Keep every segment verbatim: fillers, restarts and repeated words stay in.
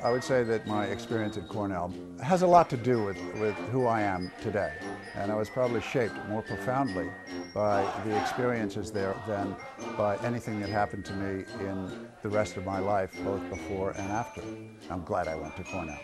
I would say that my experience at Cornell has a lot to do with, with who I am today. And I was probably shaped more profoundly by the experiences there than by anything that happened to me in the rest of my life, both before and after. I'm glad I went to Cornell.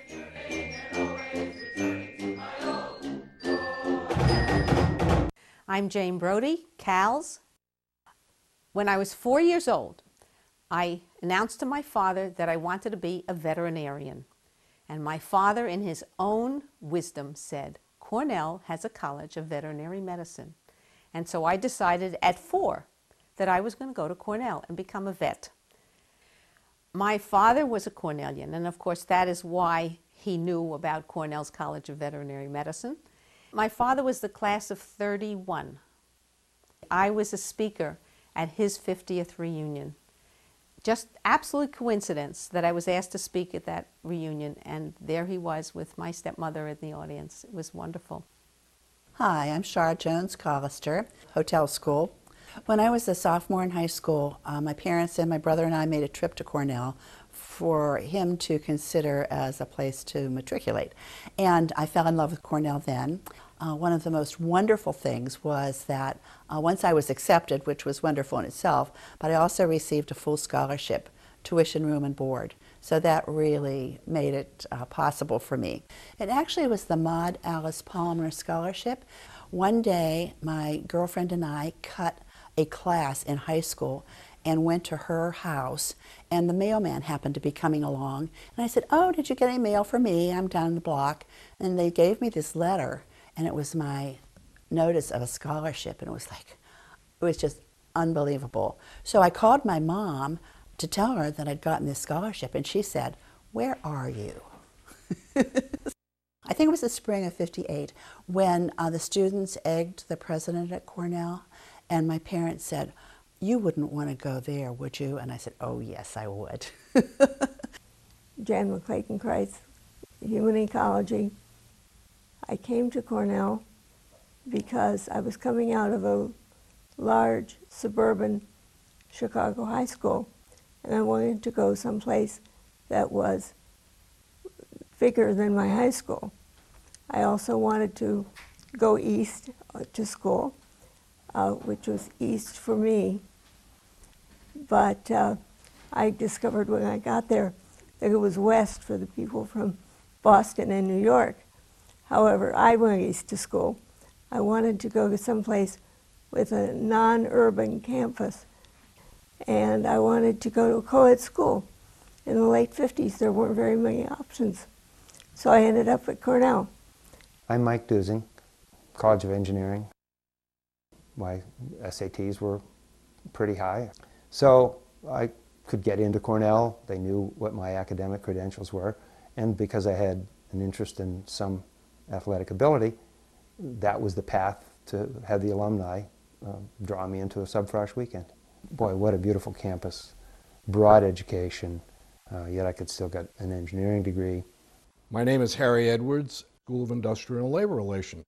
I'm Jane Brody, Cal's. When I was four years old, I announced to my father that I wanted to be a veterinarian. And my father, in his own wisdom, said, Cornell has a college of veterinary medicine. And so I decided at four that I was going to go to Cornell and become a vet. My father was a Cornellian, and of course that is why he knew about Cornell's College of Veterinary Medicine. My father was the class of thirty-one. I was a speaker at his fiftieth reunion. Just absolute coincidence that I was asked to speak at that reunion, and there he was with my stepmother in the audience. It was wonderful. Hi, I'm Shara Jones-Collister, Hotel School. When I was a sophomore in high school, uh, my parents and my brother and I made a trip to Cornell for him to consider as a place to matriculate. And I fell in love with Cornell then. Uh, one of the most wonderful things was that uh, once I was accepted, which was wonderful in itself, but I also received a full scholarship, tuition, room, and board. So that really made it uh, possible for me. It actually was the Maud Alice Palmer Scholarship. One day, my girlfriend and I cut a class in high school and went to her house, and the mailman happened to be coming along. And I said, oh, did you get any mail for me? I'm down the block. And they gave me this letter, and it was my notice of a scholarship, and it was like, it was just unbelievable. So I called my mom to tell her that I'd gotten this scholarship, and she said, where are you? I think it was the spring of fifty-eight when uh, the students egged the president at Cornell, and my parents said, you wouldn't want to go there, would you? And I said, oh, yes, I would. Jan McClaken-Kreitz, Human Ecology. I came to Cornell because I was coming out of a large suburban Chicago high school, and I wanted to go someplace that was bigger than my high school. I also wanted to go east to school, uh, which was east for me. But uh, I discovered when I got there that it was west for the people from Boston and New York. However, I went east to school. I wanted to go to someplace with a non-urban campus, and I wanted to go to a co-ed school. In the late fifties, there weren't very many options, so I ended up at Cornell. I'm Mike Dusing, College of Engineering. My S A Ts were pretty high, so I could get into Cornell. They knew what my academic credentials were, and because I had an interest in some athletic ability, that was the path to have the alumni uh, draw me into a Subfrosh weekend. Boy, what a beautiful campus, broad education, uh, yet I could still get an engineering degree. My name is Harry Edwards, School of Industrial and Labor Relations.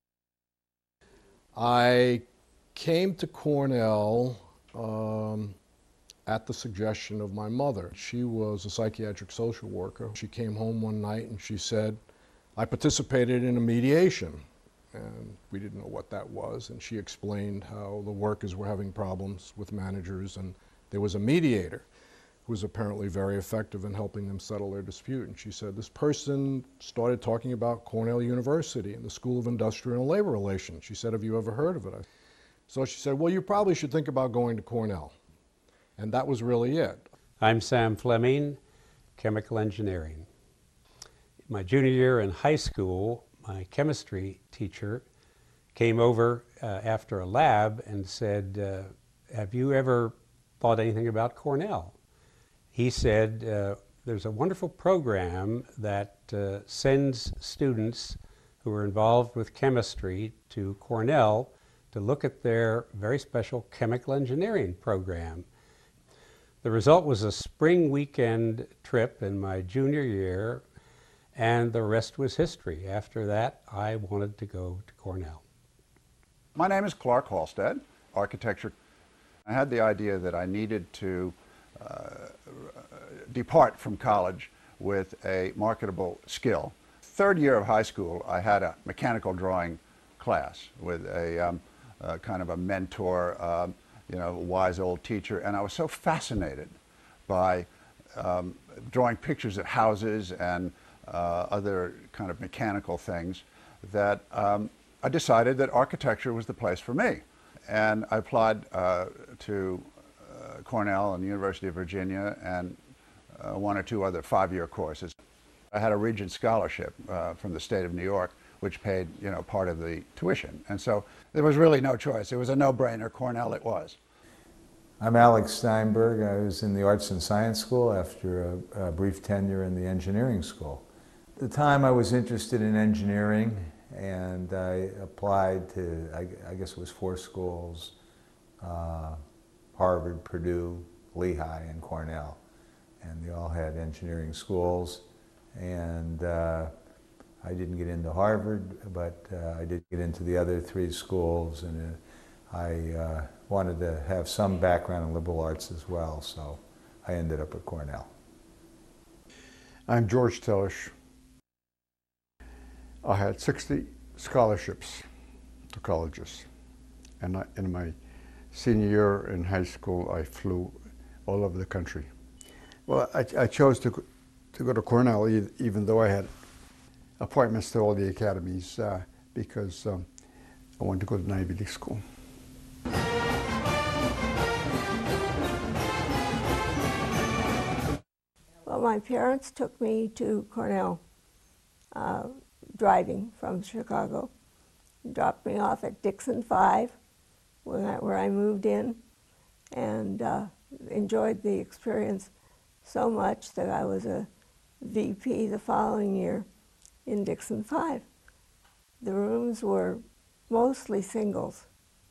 I came to Cornell um, at the suggestion of my mother. She was a psychiatric social worker. She came home one night and she said, I participated in a mediation, and we didn't know what that was, and she explained how the workers were having problems with managers, and there was a mediator who was apparently very effective in helping them settle their dispute. And she said, this person started talking about Cornell University and the School of Industrial and Labor Relations. She said, have you ever heard of it? So she said, well, you probably should think about going to Cornell. And that was really it. I'm Sam Fleming, chemical engineering. My junior year in high school, my chemistry teacher came over uh, after a lab and said, uh, have you ever thought anything about Cornell? He said, uh, there's a wonderful program that uh, sends students who are involved with chemistry to Cornell to look at their very special chemical engineering program. The result was a spring weekend trip in my junior year, and the rest was history. After that, I wanted to go to Cornell. My name is Clark Halstead, architecture. I had the idea that I needed to uh, depart from college with a marketable skill. Third year of high school, I had a mechanical drawing class with a um, uh, kind of a mentor, um, you know, wise old teacher, and I was so fascinated by um, drawing pictures of houses and uh, other kind of mechanical things that um, I decided that architecture was the place for me. And I applied uh, to uh, Cornell and the University of Virginia and uh, one or two other five-year courses. I had a Regent Scholarship uh, from the state of New York, which paid, you know, part of the tuition. And so there was really no choice. It was a no-brainer. Cornell it was. I'm Alex Steinberg. I was in the Arts and Science School after a, a brief tenure in the engineering school. At the time I was interested in engineering, and I applied to, I, I guess it was four schools, uh, Harvard, Purdue, Lehigh, and Cornell. And they all had engineering schools. And uh, I didn't get into Harvard, but uh, I did get into the other three schools, and uh, I uh, wanted to have some background in liberal arts as well, so I ended up at Cornell. I'm George Tellish. I had sixty scholarships to colleges, and I, in my senior year in high school, I flew all over the country. Well, I, I chose to, to go to Cornell, even though I had appointments to all the academies, uh, because um, I wanted to go to Ivy League school. Well, my parents took me to Cornell, uh, driving from Chicago, dropped me off at Dixon Five, when I, where I moved in, and uh, enjoyed the experience so much that I was a V P the following year in Dixon Five. The rooms were mostly singles,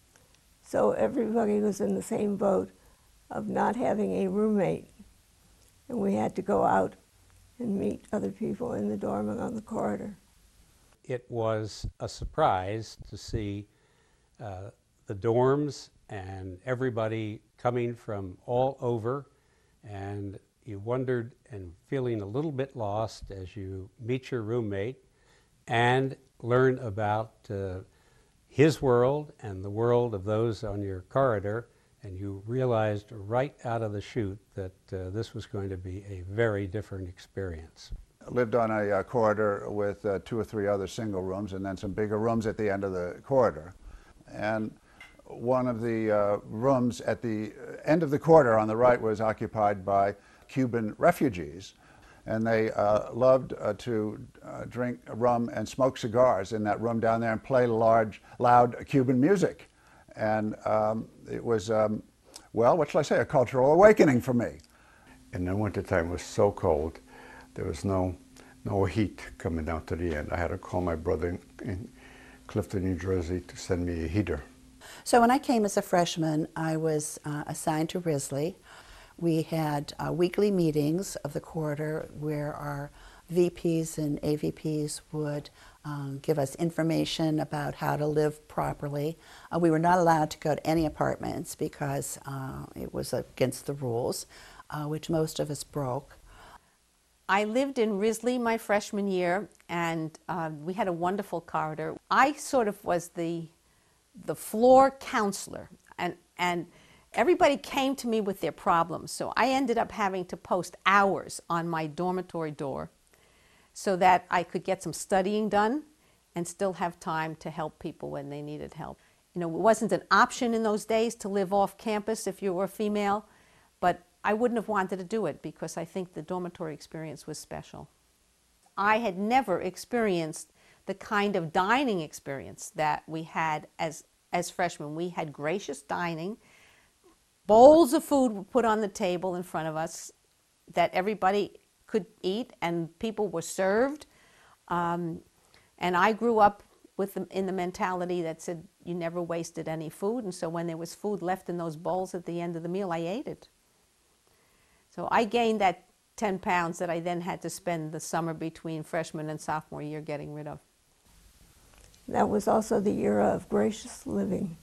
so everybody was in the same boat of not having a roommate, and we had to go out and meet other people in the dorm and on the corridor. It was a surprise to see uh, the dorms and everybody coming from all over, and you wondered and feeling a little bit lost as you meet your roommate and learn about uh, his world and the world of those on your corridor, and you realized right out of the chute that uh, this was going to be a very different experience. I lived on a uh, corridor with uh, two or three other single rooms and then some bigger rooms at the end of the corridor. And one of the uh, rooms at the end of the corridor on the right was occupied by Cuban refugees, and they uh, loved uh, to uh, drink rum and smoke cigars in that room down there and play large, loud Cuban music. And um, it was, um, well, what shall I say, a cultural awakening for me. In the wintertime, it was so cold. There was no, no heat coming down to the end. I had to call my brother in, in Clifton, New Jersey to send me a heater. So when I came as a freshman, I was uh, assigned to Risley. We had uh, weekly meetings of the corridor where our V Ps and A V Ps would um, give us information about how to live properly. Uh, we were not allowed to go to any apartments because uh, it was against the rules, uh, which most of us broke. I lived in Risley my freshman year, and uh, we had a wonderful corridor. I sort of was the, the floor counselor, and, and everybody came to me with their problems, so I ended up having to post hours on my dormitory door so that I could get some studying done and still have time to help people when they needed help. You know, it wasn't an option in those days to live off campus if you were a female, but I wouldn't have wanted to do it because I think the dormitory experience was special. I had never experienced the kind of dining experience that we had as, as freshmen. We had gracious dining. Bowls of food were put on the table in front of us that everybody could eat, and people were served. Um, and I grew up with the, in the mentality that said you never wasted any food, and so when there was food left in those bowls at the end of the meal, I ate it. So I gained that ten pounds that I then had to spend the summer between freshman and sophomore year getting rid of. That was also the era of gracious living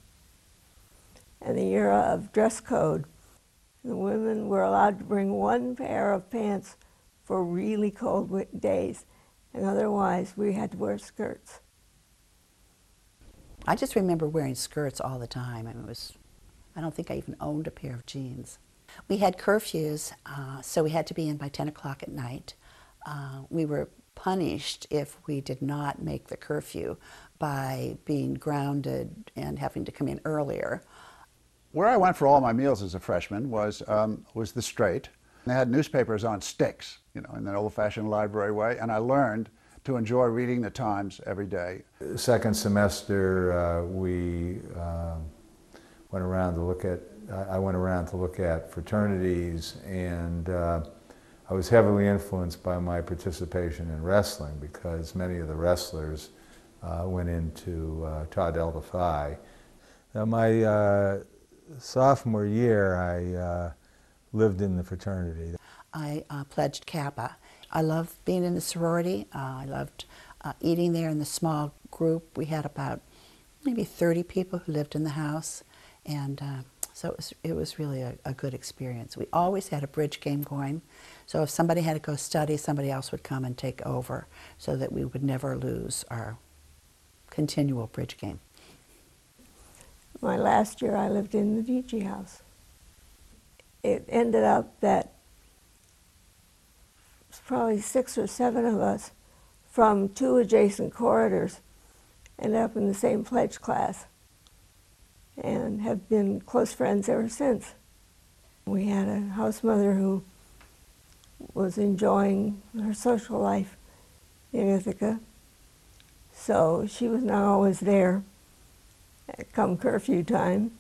and the era of dress code. The women were allowed to bring one pair of pants for really cold wi- days, and otherwise we had to wear skirts. I just remember wearing skirts all the time. I mean, it was, I don't think I even owned a pair of jeans. We had curfews, uh, so we had to be in by ten o'clock at night. Uh, we were punished if we did not make the curfew by being grounded and having to come in earlier. Where I went for all my meals as a freshman was, um, was the Straight. They had newspapers on sticks, you know, in an old-fashioned library way, and I learned to enjoy reading the Times every day. Second semester, uh, we uh, went around to look at, I went around to look at fraternities, and uh, I was heavily influenced by my participation in wrestling because many of the wrestlers uh, went into uh, Tau Delta Phi. Now, my uh, sophomore year, I uh, lived in the fraternity. I uh, pledged Kappa. I loved being in the sorority. Uh, I loved uh, eating there in the small group. We had about maybe thirty people who lived in the house, and uh, so it was, it was really a, a good experience. We always had a bridge game going, so if somebody had to go study, somebody else would come and take over so that we would never lose our continual bridge game. My last year I lived in the D G house. It ended up that probably six or seven of us from two adjacent corridors ended up in the same pledge class and have been close friends ever since. We had a house mother who was enjoying her social life in Ithaca, so she was not always there come curfew time,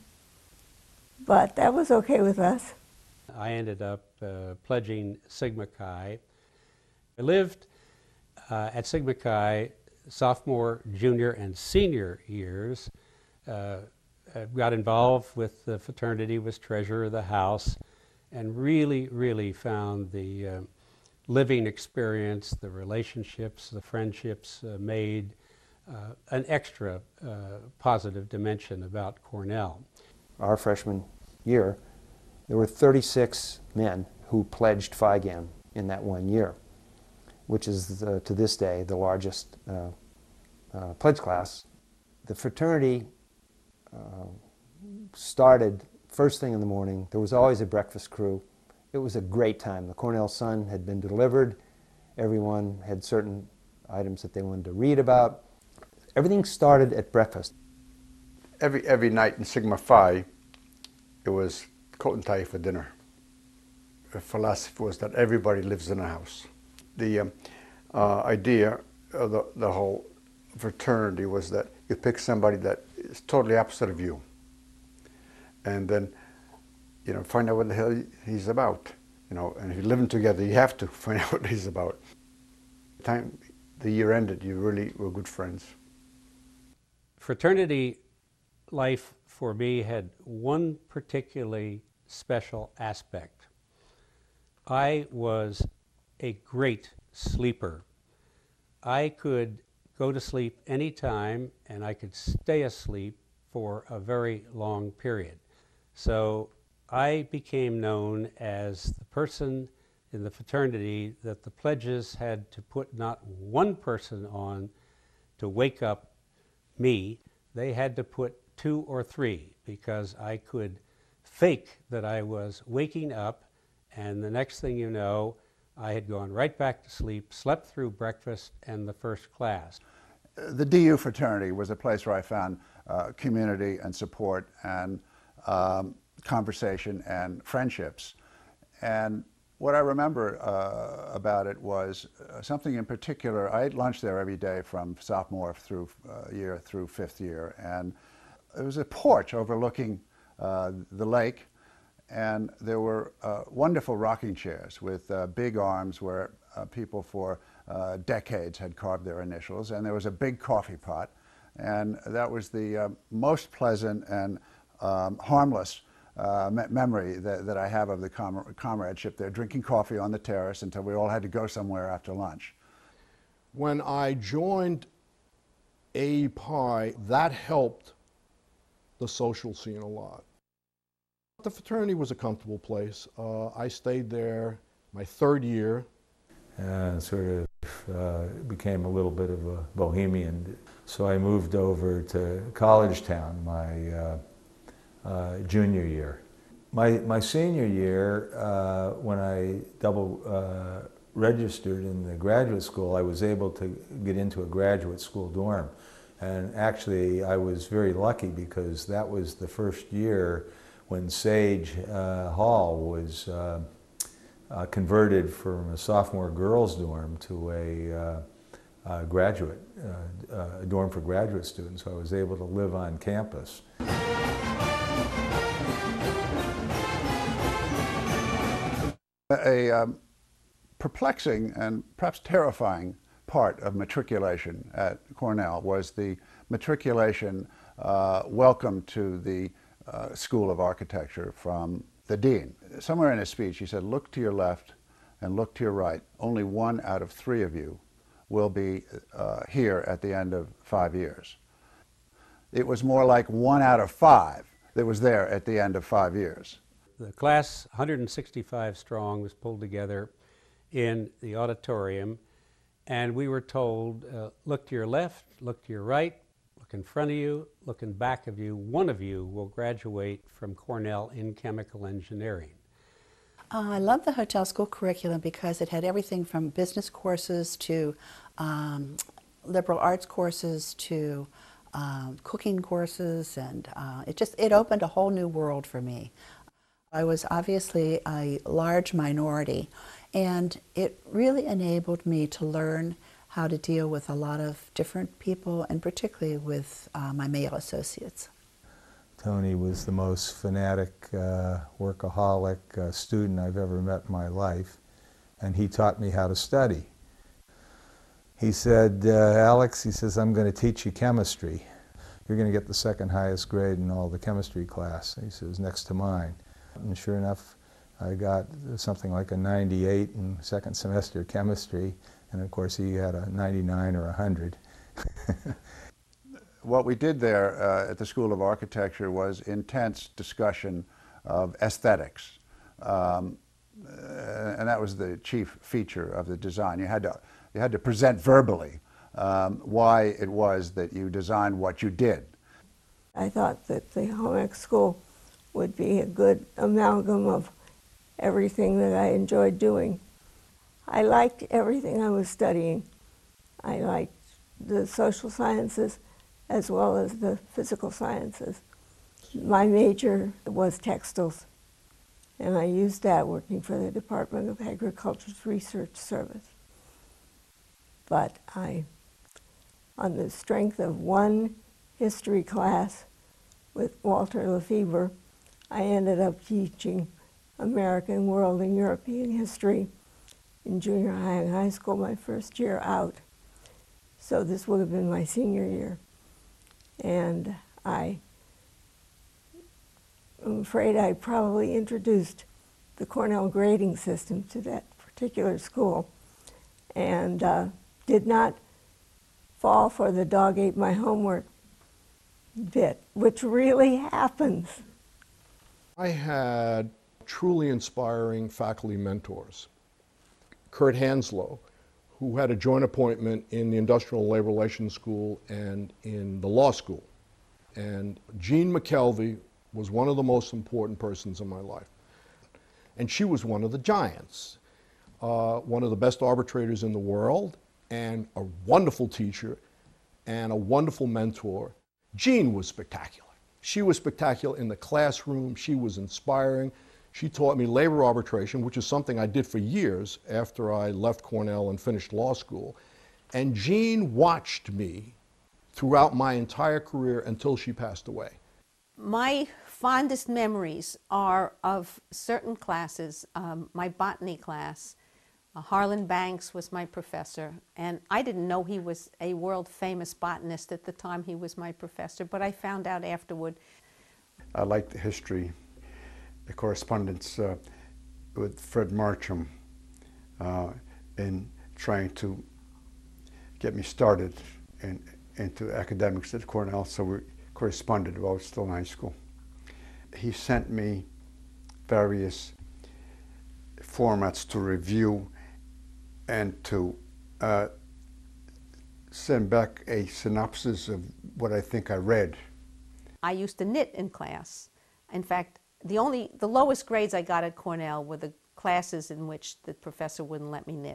but that was okay with us. I ended up uh, pledging Sigma Chi. I lived uh, at Sigma Chi sophomore, junior, and senior years. Uh, I got involved with the fraternity, was treasurer of the house, and really, really found the uh, living experience, the relationships, the friendships uh, made uh, an extra uh, positive dimension about Cornell. Our freshman year, there were thirty-six men who pledged Phi Gam in that one year, which is, the, to this day, the largest uh, uh, pledge class. The fraternity uh, started first thing in the morning. There was always a breakfast crew. It was a great time. The Cornell Sun had been delivered. Everyone had certain items that they wanted to read about. Everything started at breakfast. Every, every night in Sigma Phi, it was coat and tie for dinner. The philosophy was that everybody lives in a house. The um, uh, idea of the, the whole fraternity was that you pick somebody that is totally opposite of you, and then, you know, find out what the hell he's about. You know, and if you're living together, you have to find out what he's about. By the time the year ended, you really were good friends. Fraternity life for me had one particularly special aspect. I was a great sleeper. I could go to sleep anytime, and I could stay asleep for a very long period. So I became known as the person in the fraternity that the pledges had to put not one person on to wake up me. They had to put two or three, because I could fake that I was waking up, and the next thing you know, I had gone right back to sleep, slept through breakfast and the first class. The D U fraternity was a place where I found uh, community and support and um, conversation and friendships. And what I remember uh, about it was uh, something in particular. I ate lunch there every day from sophomore through uh, year through fifth year, and there was a porch overlooking uh, the lake, and there were uh, wonderful rocking chairs with uh, big arms where uh, people for uh, decades had carved their initials, and there was a big coffee pot, and that was the uh, most pleasant and um, harmless uh, me memory that, that I have of the com comradeship there, drinking coffee on the terrace until we all had to go somewhere after lunch. When I joined A Pi, that helped the social scene a lot. The fraternity was a comfortable place. Uh, I stayed there my third year. and sort of uh, became a little bit of a bohemian. So I moved over to College Town my uh, uh, junior year. My, my senior year, uh, when I double uh, registered in the graduate school, I was able to get into a graduate school dorm. And actually, I was very lucky because that was the first year when Sage uh, Hall was uh, uh, converted from a sophomore girls' dorm to a uh, uh, graduate, uh, uh, a dorm for graduate students. So I was able to live on campus. A um, perplexing and perhaps terrifying part of matriculation at Cornell was the matriculation uh, welcome to the uh, School of Architecture from the dean. Somewhere in his speech he said, look to your left and look to your right. Only one out of three of you will be uh, here at the end of five years. It was more like one out of five that was there at the end of five years. The class, one hundred sixty-five strong, was pulled together in the auditorium, and we were told, uh, look to your left, look to your right, look in front of you, look in back of you. One of you will graduate from Cornell in chemical engineering. Uh, I love the hotel school curriculum because it had everything from business courses to um, liberal arts courses to um, cooking courses, and uh, it just it opened a whole new world for me. I was obviously a large minority, and it really enabled me to learn how to deal with a lot of different people, and particularly with uh, my male associates. Tony was the most fanatic, uh, workaholic uh, student I've ever met in my life, and he taught me how to study. He said, uh, Alex, he says, I'm going to teach you chemistry. You're going to get the second highest grade in all the chemistry class. He says, next to mine. And sure enough, I got something like a ninety-eight in second semester chemistry, and of course he had a ninety-nine or a hundred. What we did there uh, at the School of Architecture was intense discussion of aesthetics, um, and that was the chief feature of the design. You had to, you had to present verbally um, why it was that you designed what you did. I thought that the home ec school would be a good amalgam of everything that I enjoyed doing. I liked everything I was studying. I liked the social sciences as well as the physical sciences. My major was textiles, and I used that working for the Department of Agriculture's Research Service. But I, on the strength of one history class with Walter Lefebvre, I ended up teaching American, world, and European history in junior high and high school my first year out. So this would have been my senior year. And I am afraid I probably introduced the Cornell grading system to that particular school, and uh, did not fall for the dog ate my homework bit, which really happens. I had truly inspiring faculty mentors. Kurt Hanslow, who had a joint appointment in the Industrial and Labor Relations School and in the law school. And Jean McKelvey was one of the most important persons in my life. And she was one of the giants, uh, one of the best arbitrators in the world, and a wonderful teacher, and a wonderful mentor. Jean was spectacular. She was spectacular in the classroom. She was inspiring. She taught me labor arbitration, which is something I did for years after I left Cornell and finished law school. And Jean watched me throughout my entire career until she passed away. My fondest memories are of certain classes. Um, my botany class, uh, Harlan Banks was my professor, and I didn't know he was a world-famous botanist at the time he was my professor, but I found out afterward. I liked the history, the correspondence uh, with Fred Marcham uh, in trying to get me started in, into academics at Cornell, so we corresponded while I was still in high school. He sent me various formats to review and to uh, send back a synopsis of what I think I read. I used to knit in class. In fact, the only, the lowest grades I got at Cornell were the classes in which the professor wouldn't let me knit.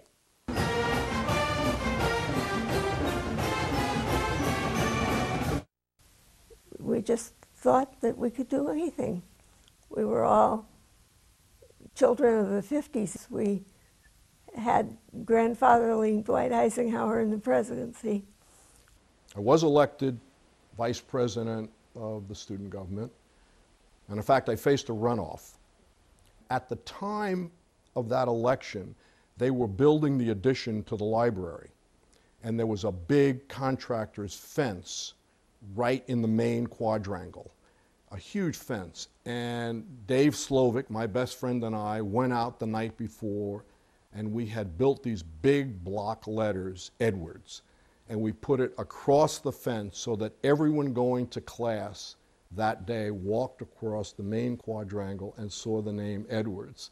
We just thought that we could do anything. We were all children of the fifties. We had grandfatherly Dwight Eisenhower in the presidency. I was elected vice president of the student government, and in fact, I faced a runoff. At the time of that election, they were building the addition to the library, and there was a big contractor's fence right in the main quadrangle, a huge fence. And Dave Slovic, my best friend, and I went out the night before, and we had built these big block letters, Edwards, and we put it across the fence so that everyone going to class that day walked across the main quadrangle and saw the name Edwards.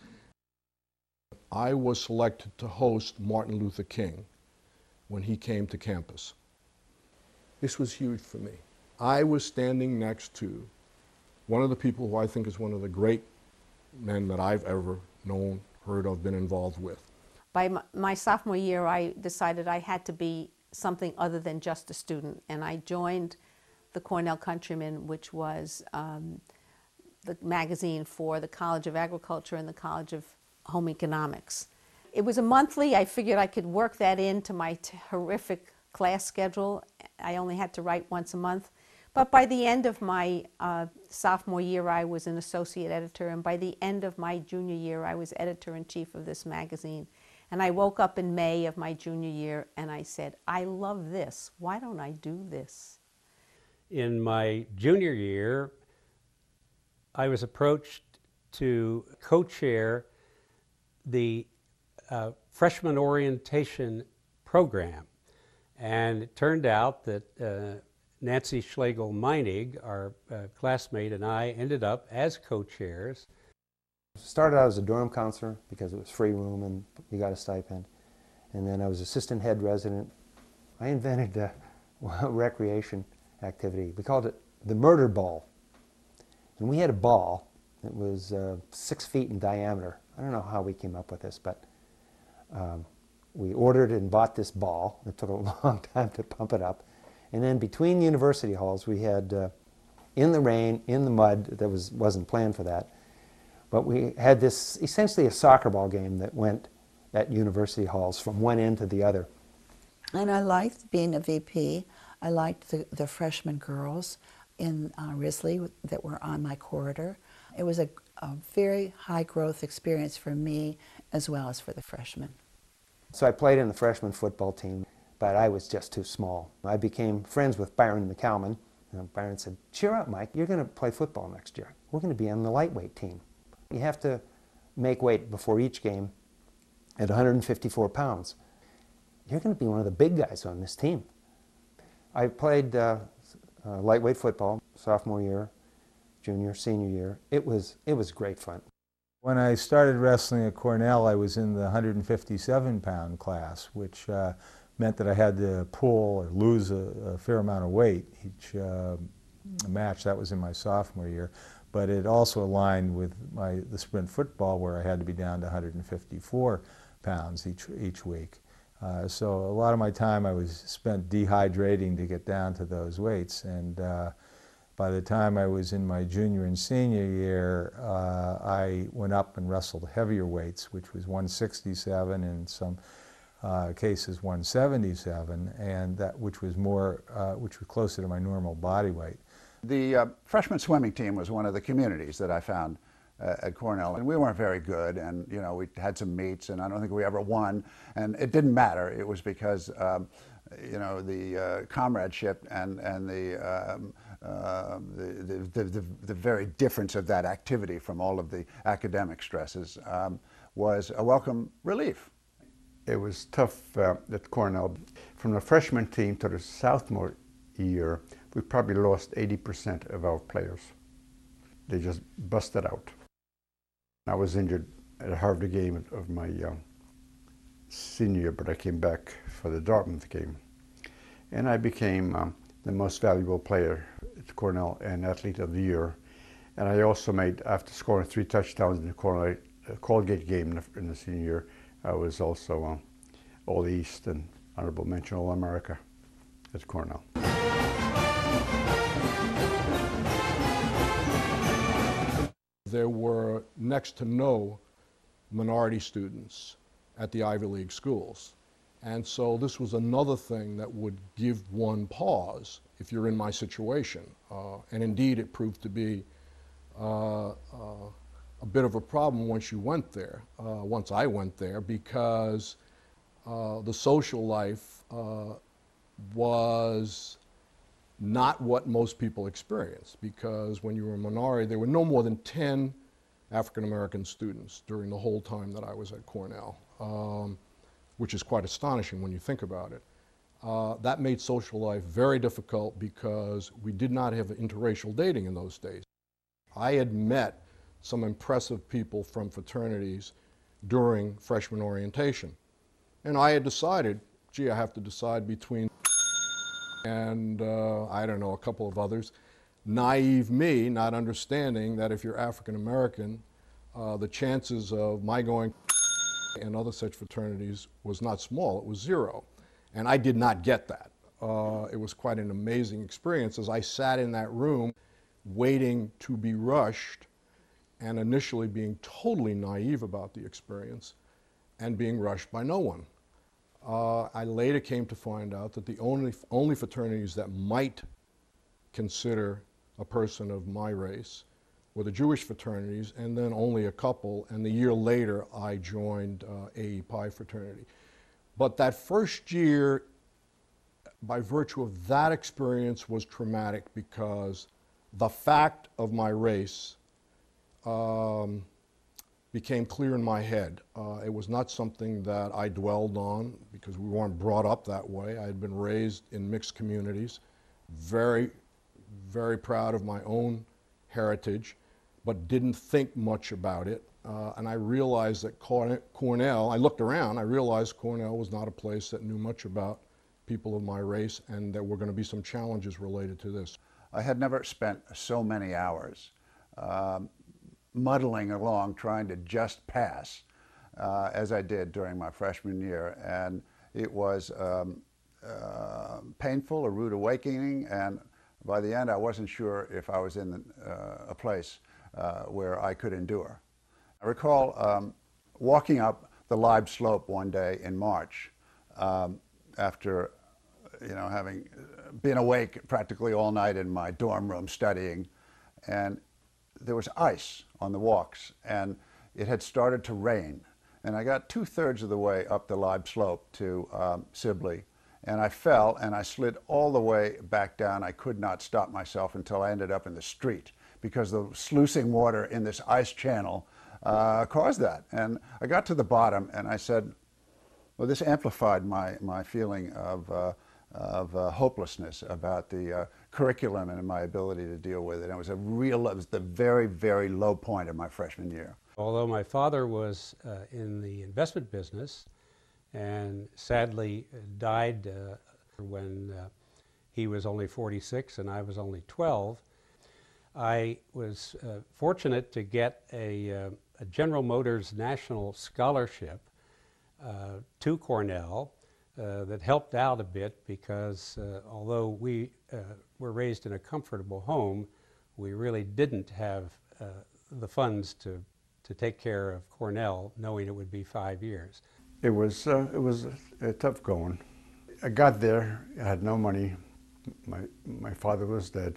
I was selected to host Martin Luther King when he came to campus. This was huge for me. I was standing next to one of the people who I think is one of the great men that I've ever known, heard of, been involved with. By my, my sophomore year, I decided I had to be something other than just a student, and I joined the Cornell Countryman, which was um, the magazine for the College of Agriculture and the College of Home Economics. It was a monthly. I figured I could work that into my horrific class schedule. I only had to write once a month. But by the end of my uh, sophomore year, I was an associate editor, and by the end of my junior year, I was editor-in-chief of this magazine. And I woke up in May of my junior year, and I said, I love this. Why don't I do this? In my junior year, I was approached to co-chair the uh, freshman orientation program. And it turned out that uh, Nancy Schlegel-Meinig, our uh, classmate, and I ended up as co-chairs. Started out as a dorm counselor because it was free room and we got a stipend. And then I was assistant head resident. I invented a, a recreation activity. We called it the murder ball. And we had a ball that was uh, six feet in diameter. I don't know how we came up with this, but um, we ordered and bought this ball. It took a long time to pump it up. And then between university halls, we had, uh, in the rain, in the mud, that was, wasn't planned for that, but we had this, essentially a soccer ball game that went at university halls from one end to the other. And I liked being a V P. I liked the, the freshman girls in uh, Risley that were on my corridor. It was a, a very high growth experience for me as well as for the freshmen. So I played in the freshman football team, but I was just too small. I became friends with Byron McCalman. And Byron said, cheer up, Mike, you're going to play football next year. We're going to be on the lightweight team. You have to make weight before each game at one hundred fifty-four pounds. You're going to be one of the big guys on this team. I played uh, uh, lightweight football sophomore year, junior, senior year. It was, it was great fun. When I started wrestling at Cornell, I was in the one hundred fifty-seven pound class, which uh, meant that I had to pull or lose a, a fair amount of weight each uh, match. That was in my sophomore year. But it also aligned with my, the sprint football, where I had to be down to one hundred fifty-four pounds each, each week. Uh, so a lot of my time I was spent dehydrating to get down to those weights. And uh, by the time I was in my junior and senior year, uh, I went up and wrestled heavier weights, which was one sixty-seven and some uh, cases one seventy-seven, and that which was more, uh, which was closer to my normal body weight. The uh, freshman swimming team was one of the communities that I found uh, at Cornell, and we weren't very good, and you know, we had some meets, and I don't think we ever won, and it didn't matter. It was because um, you know, the uh, comradeship and and the, um, uh, the, the, the the very difference of that activity from all of the academic stresses um, was a welcome relief. It was tough uh, at Cornell. From the freshman team to the sophomore year, we probably lost eighty percent of our players. They just busted out. I was injured at a Harvard game of my uh, senior year, but I came back for the Dartmouth game. And I became um, the most valuable player at Cornell and Athlete of the Year. And I also made, after scoring three touchdowns in the Cornell, uh, Colgate game in the, in the senior year, I was also um, All East and Honorable Mention All America at Cornell. There were next to no minority students at the Ivy League schools. And so this was another thing that would give one pause if you're in my situation. Uh, and indeed, it proved to be uh, uh, a bit of a problem once you went there, uh, once I went there, because uh, the social life uh, was not what most people experience, because when you were a minority, there were no more than ten African American students during the whole time that I was at Cornell, um, which is quite astonishing when you think about it. Uh, that made social life very difficult because we did not have interracial dating in those days. I had met some impressive people from fraternities during freshman orientation, and I had decided, gee, I have to decide between and uh, I don't know, a couple of others. Naive me, not understanding that if you're African American, uh, the chances of my going and other such fraternities was not small, it was zero. And I did not get that. Uh, it was quite an amazing experience as I sat in that room waiting to be rushed and initially being totally naive about the experience and being rushed by no one. Uh, I later came to find out that the only, only fraternities that might consider a person of my race were the Jewish fraternities, and then only a couple, and the year later I joined uh, A E Pi fraternity. But that first year, by virtue of that experience, was traumatic because the fact of my race um, became clear in my head. Uh, it was not something that I dwelled on because we weren't brought up that way. I had been raised in mixed communities, very, very proud of my own heritage, but didn't think much about it. Uh, and I realized that Cornell, I looked around, I realized Cornell was not a place that knew much about people of my race, and there were going to be some challenges related to this. I had never spent so many hours um, muddling along trying to just pass uh, as I did during my freshman year, and it was um, uh, painful, a rude awakening, and by the end I wasn't sure if I was in uh, a place uh, where I could endure. I recall um, walking up the Libe slope one day in March um, after you know, having been awake practically all night in my dorm room studying, and there was ice on the walks, and it had started to rain. And I got two-thirds of the way up the Libe slope to um, Sibley, and I fell, and I slid all the way back down. I could not stop myself until I ended up in the street, because the sluicing water in this ice channel uh, caused that. And I got to the bottom, and I said, well, this amplified my, my feeling of uh, of uh, hopelessness about the uh, curriculum and my ability to deal with it. And it was a real, it was the very, very low point of my freshman year. Although my father was uh, in the investment business and sadly died uh, when uh, he was only forty-six and I was only twelve, I was uh, fortunate to get a, uh, a General Motors National Scholarship uh, to Cornell. Uh, that helped out a bit because uh, although we uh, were raised in a comfortable home, we really didn't have uh, the funds to, to take care of Cornell, knowing it would be five years. It was, uh, it was a, a tough going. I got there, I had no money. My, my father was dead.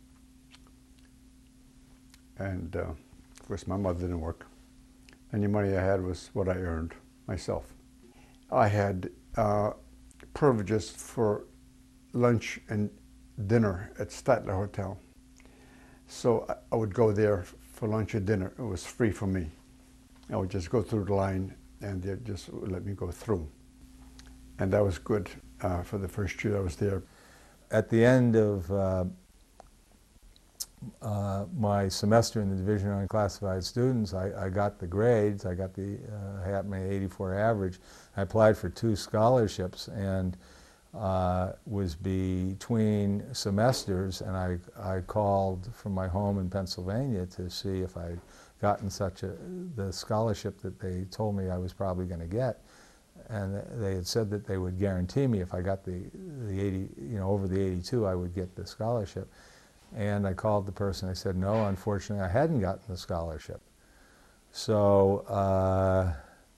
And uh, of course my mother didn't work. Any money I had was what I earned myself. I had Uh, privileges for lunch and dinner at Statler Hotel. So I, I would go there for lunch and dinner. It was free for me. I would just go through the line and they'd just let me go through. And that was good uh, for the first year I was there. At the end of uh, uh, my semester in the Division on Classified Students, I, I got the grades, I got the, uh, had my eighty-four average. I applied for two scholarships and uh, was between semesters, and I, I called from my home in Pennsylvania to see if I'd gotten such a, the scholarship that they told me I was probably going to get. And they had said that they would guarantee me if I got the, the eighty, you know, over the eighty-two, I would get the scholarship. And I called the person, I said, no, unfortunately, I hadn't gotten the scholarship. So, uh,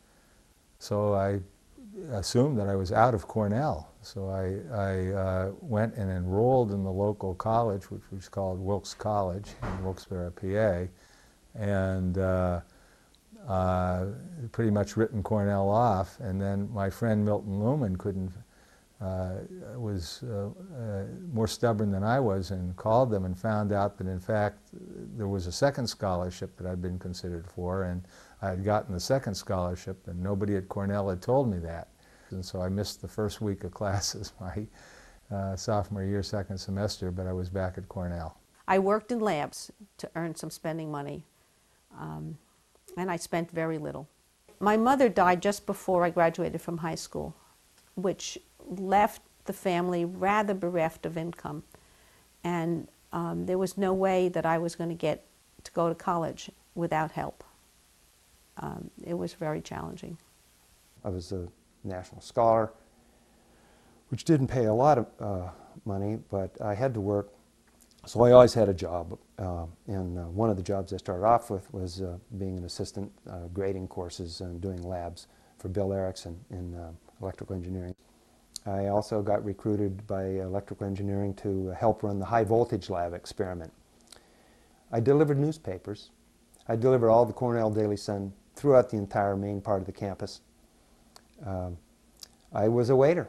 so I assumed that I was out of Cornell. So I, I uh, went and enrolled in the local college, which was called Wilkes College in Wilkes-Barre, P A, and uh, uh, pretty much written Cornell off. And then my friend Milton Luhmann couldn't, uh, was uh, uh, more stubborn than I was, and called them and found out that in fact there was a second scholarship that I'd been considered for, and I had gotten the second scholarship, and nobody at Cornell had told me that. And so I missed the first week of classes my uh, sophomore year, second semester, but I was back at Cornell. I worked in labs to earn some spending money, um, and I spent very little. My mother died just before I graduated from high school, which left the family rather bereft of income. And um, there was no way that I was going to get to go to college without help. Um, it was very challenging. I was a National Scholar, which didn't pay a lot of uh, money, but I had to work. So I always had a job, uh, and uh, one of the jobs I started off with was uh, being an assistant uh, grading courses and doing labs for Bill Erickson in uh, electrical engineering. I also got recruited by electrical engineering to help run the high voltage lab experiment. I delivered newspapers. I delivered all the Cornell Daily Sun throughout the entire main part of the campus. Um, I was a waiter.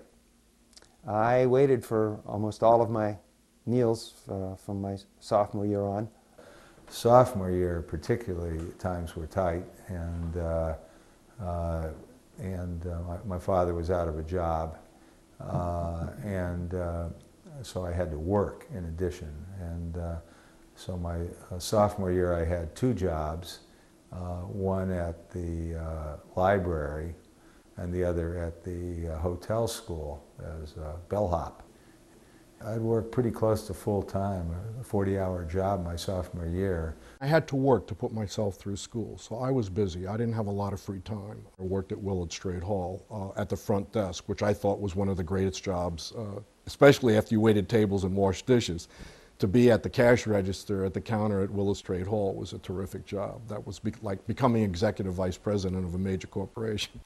I waited for almost all of my meals uh, from my sophomore year on. Sophomore year particularly, times were tight, and, uh, uh, and uh, my, my father was out of a job, uh, and uh, so I had to work in addition. And uh, so my uh, sophomore year I had two jobs, uh, one at the uh, library and the other at the uh, hotel school as a bellhop. I'd worked pretty close to full-time, a forty-hour job my sophomore year. I had to work to put myself through school, so I was busy. I didn't have a lot of free time. I worked at Willard Straight Hall uh, at the front desk, which I thought was one of the greatest jobs, uh, especially after you waited tables and washed dishes. To be at the cash register at the counter at Willard Straight Hall was a terrific job. That was be like becoming executive vice president of a major corporation.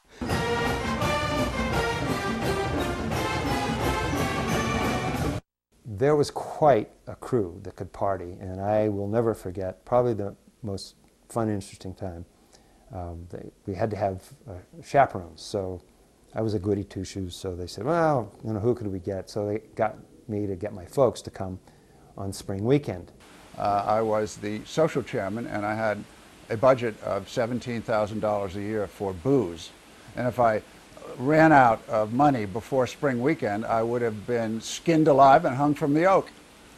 There was quite a crew that could party, and I will never forget, probably the most fun, interesting time. Um, they, we had to have uh, chaperones, so I was a goody two-shoes, so they said, well, you know, who could we get? So they got me to get my folks to come on spring weekend. Uh, I was the social chairman, and I had a budget of seventeen thousand dollars a year for booze. And if I ran out of money before spring weekend, I would have been skinned alive and hung from the oak.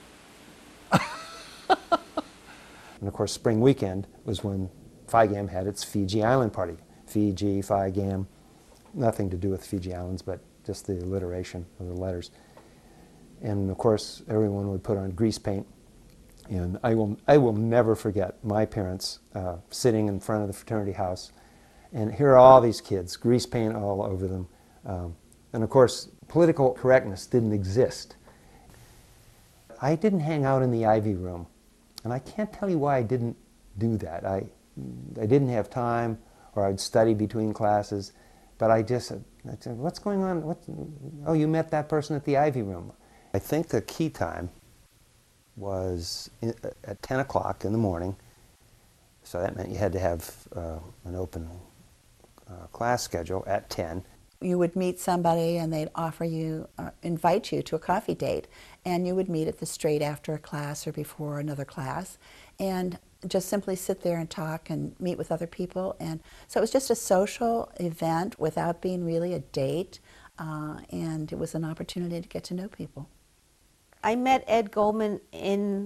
And of course, spring weekend was when Phi Gam had its Fiji Island party. Fiji, Phi Gam, nothing to do with Fiji Islands, but just the alliteration of the letters. And of course, everyone would put on grease paint. And I will, I will never forget my parents uh, sitting in front of the fraternity house, and here are all these kids, grease paint all over them. Um, and of course, political correctness didn't exist. I didn't hang out in the Ivy room, and I can't tell you why I didn't do that. I, I didn't have time, or I'd study between classes, but I just said, what's going on? What, oh, you met that person at the Ivy room. I think the key time was in, at ten o'clock in the morning, so that meant you had to have uh, an open uh, class schedule at ten. You would meet somebody and they'd offer you, uh, invite you to a coffee date, and you would meet at the straight after a class or before another class, and just simply sit there and talk and meet with other people. And so it was just a social event without being really a date, uh, and it was an opportunity to get to know people. I met Ed Goldman in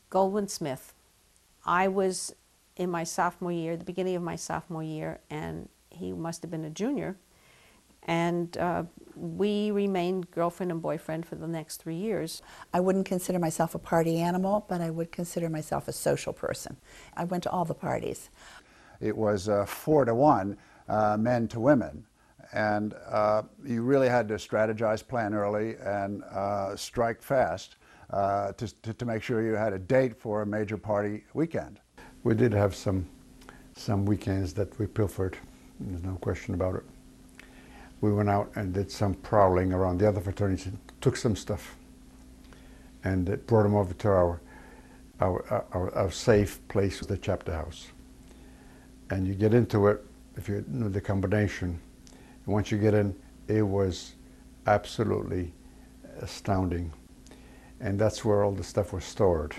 Goldwin Smith. I was in my sophomore year, the beginning of my sophomore year, and he must have been a junior. And uh, we remained girlfriend and boyfriend for the next three years. I wouldn't consider myself a party animal, but I would consider myself a social person. I went to all the parties. It was uh, four to one, uh, men to women. And uh, you really had to strategize, plan early, and uh, strike fast uh, to, to, to make sure you had a date for a major party weekend. We did have some, some weekends that we pilfered, there's no question about it. We went out and did some prowling around the other fraternities and took some stuff and it brought them over to our, our, our, our safe place, the chapter house. And you get into it, if you know the combination, and once you get in, it was absolutely astounding. And that's where all the stuff was stored.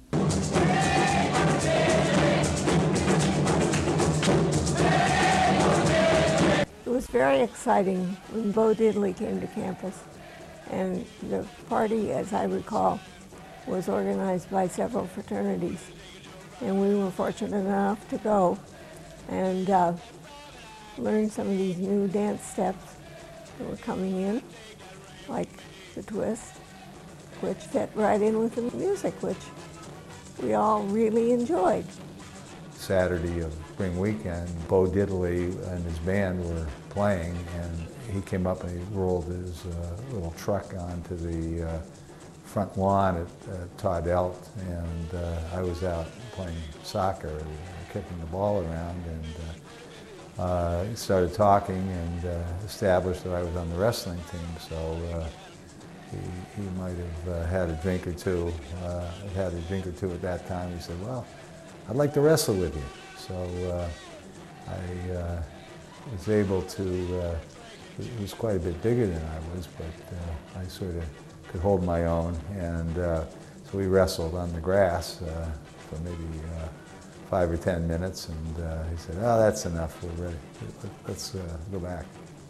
It was very exciting when Bo Diddley came to campus, and the party, as I recall, was organized by several fraternities, and we were fortunate enough to go and uh, learn some of these new dance steps that were coming in, like the twist, which fit right in with the music, which we all really enjoyed. Saturday of spring weekend, Bo Diddley and his band were playing, and he came up and he rolled his uh, little truck onto the uh, front lawn at uh, Todd Elt, and uh, I was out playing soccer, uh, kicking the ball around, and uh, uh, started talking and uh, established that I was on the wrestling team, so uh, he, he might have uh, had a drink or two. Uh, had a drink or two at that time. He said, well, I'd like to wrestle with you. So uh, I uh, was able to, uh, he was quite a bit bigger than I was, but uh, I sort of could hold my own. And uh, so we wrestled on the grass uh, for maybe uh, five or ten minutes. And uh, he said, oh, that's enough, we're ready. Let's uh, go back.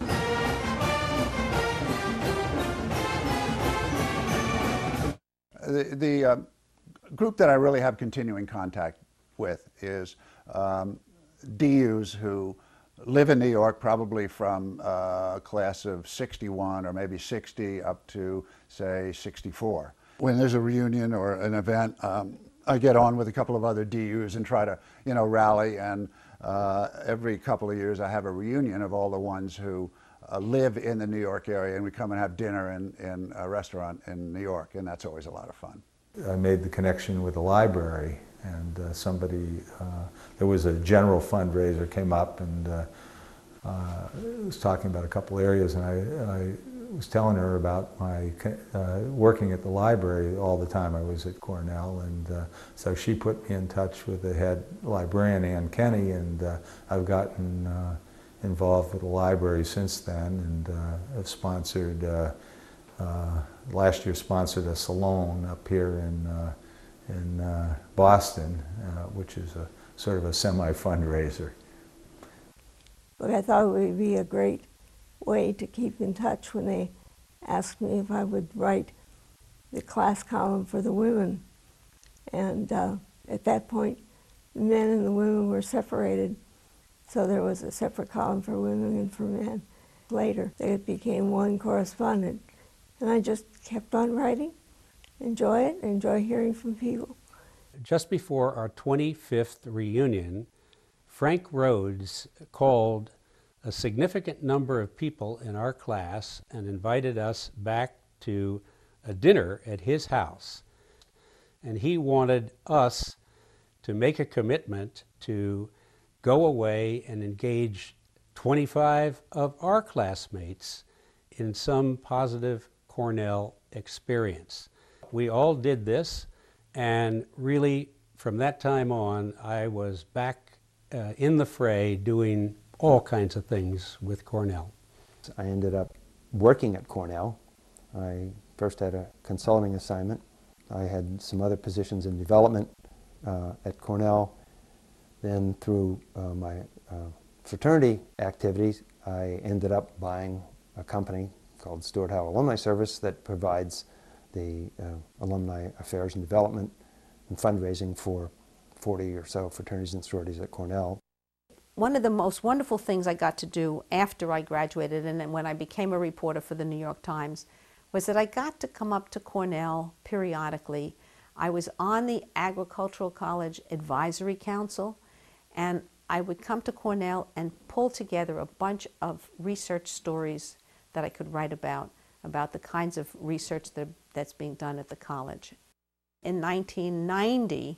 The, the uh, group that I really have continuing contact with is um, D Us who live in New York, probably from uh, a class of sixty-one or maybe sixty up to, say, sixty-four. When there's a reunion or an event, um, I get on with a couple of other D Us and try to, you know, rally, and uh, every couple of years I have a reunion of all the ones who uh, live in the New York area, and we come and have dinner in, in a restaurant in New York, and that's always a lot of fun. I made the connection with the library, and uh, somebody, uh, there was a general fundraiser came up, and uh, uh, was talking about a couple areas, and I, I was telling her about my uh, working at the library all the time. I was at Cornell, and uh, so she put me in touch with the head librarian, Ann Kenny, and uh, I've gotten uh, involved with the library since then, and uh, have sponsored, uh, uh, last year sponsored a salon up here in, uh, in uh, Boston, uh, which is a sort of a semi-fundraiser. But I thought it would be a great way to keep in touch when they asked me if I would write the class column for the women. And uh, at that point, the men and the women were separated, so there was a separate column for women and for men. Later, it became one correspondent, and I just kept on writing. Enjoy it, enjoy hearing from people. Just before our twenty-fifth reunion, Frank Rhodes called a significant number of people in our class and invited us back to a dinner at his house. And he wanted us to make a commitment to go away and engage twenty-five of our classmates in some positive Cornell experience. We all did this, and really from that time on I was back uh, in the fray doing all kinds of things with Cornell. I ended up working at Cornell. I first had a consulting assignment. I had some other positions in development uh, at Cornell. Then through uh, my uh, fraternity activities, I ended up buying a company called Stuart Howell Alumni Service that provides the uh, alumni affairs and development and fundraising for forty or so fraternities and sororities at Cornell. One of the most wonderful things I got to do after I graduated and then when I became a reporter for the New York Times was that I got to come up to Cornell periodically. I was on the Agricultural College Advisory Council, and I would come to Cornell and pull together a bunch of research stories that I could write about, about the kinds of research that, that's being done at the college. In nineteen ninety,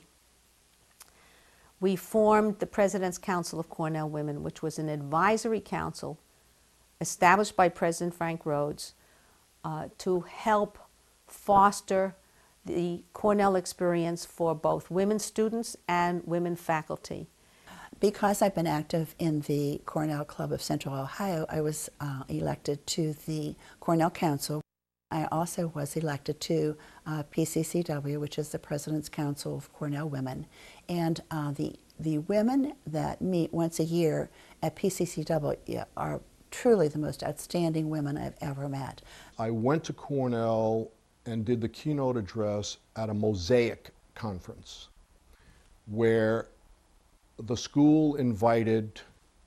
we formed the President's Council of Cornell Women, which was an advisory council established by President Frank Rhodes uh, to help foster the Cornell experience for both women students and women faculty. Because I've been active in the Cornell Club of Central Ohio, I was uh, elected to the Cornell Council. I also was elected to uh, P C C W, which is the President's Council of Cornell Women. And uh, the, the women that meet once a year at P C C W are truly the most outstanding women I've ever met. I went to Cornell and did the keynote address at a Mosaic conference where the school invited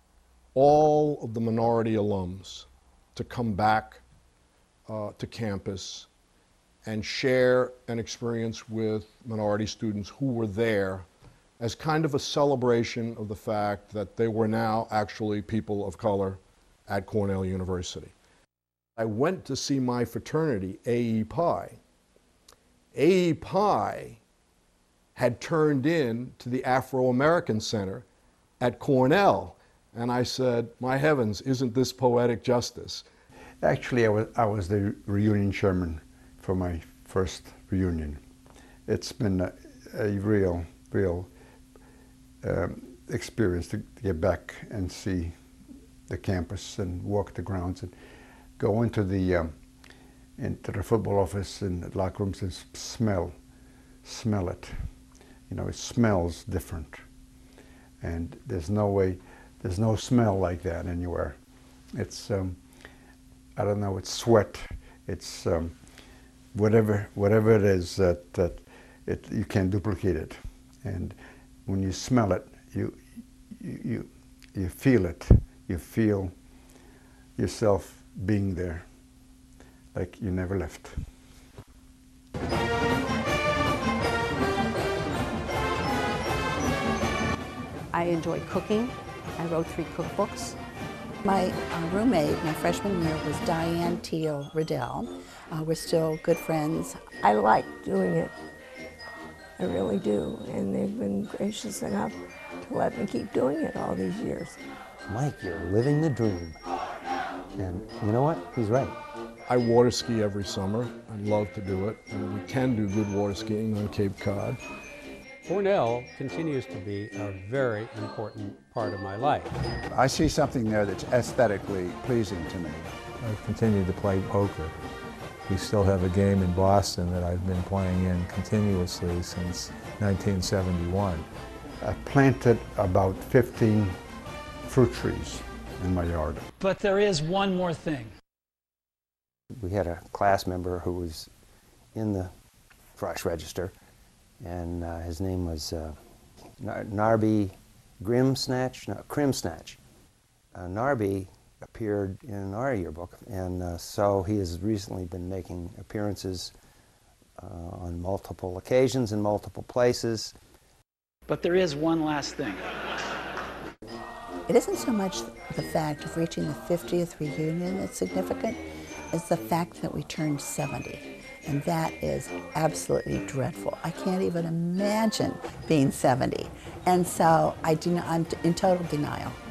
all of the minority alums to come back uh, to campus and share an experience with minority students who were there as kind of a celebration of the fact that they were now actually people of color at Cornell University. I went to see my fraternity, A E Pi. A E Pi had turned in to the Afro-American Center at Cornell. And I said, my heavens, isn't this poetic justice? Actually, I was, I was the reunion chairman for my first reunion. It's been a, a real, real um, experience to, to get back and see the campus and walk the grounds and go into the, um, into the football office and the locker rooms and smell, smell it. You know, it smells different. And there's no way, there's no smell like that anywhere. It's, um, I don't know, it's sweat. It's um, whatever, whatever it is that, that it, you can't duplicate it. And when you smell it, you, you, you, you feel it. You feel yourself being there, like you never left. I enjoy cooking. I wrote three cookbooks. My uh, roommate, my freshman year, was Diane Teal Riddell. Uh, we're still good friends. I like doing it. I really do. And they've been gracious enough to let me keep doing it all these years. Mike, you're living the dream. And you know what? He's right. I water ski every summer. I love to do it. And we can do good water skiing on Cape Cod. Cornell continues to be a very important part of my life. I see something there that's aesthetically pleasing to me. I've continued to play poker. We still have a game in Boston that I've been playing in continuously since nineteen seventy-one. I planted about fifteen fruit trees in my yard. But there is one more thing. We had a class member who was in the Fresh Register, and uh, his name was uh, Nar Narby Grimsnatch, no, Crimsnatch. Uh, Narby appeared in our yearbook, and uh, so he has recently been making appearances uh, on multiple occasions in multiple places. But there is one last thing. It isn't so much the fact of reaching the fiftieth reunion that's significant, it's the fact that we turned seventy. And that is absolutely dreadful. I can't even imagine being seventy. And so I do not, I'm in total denial.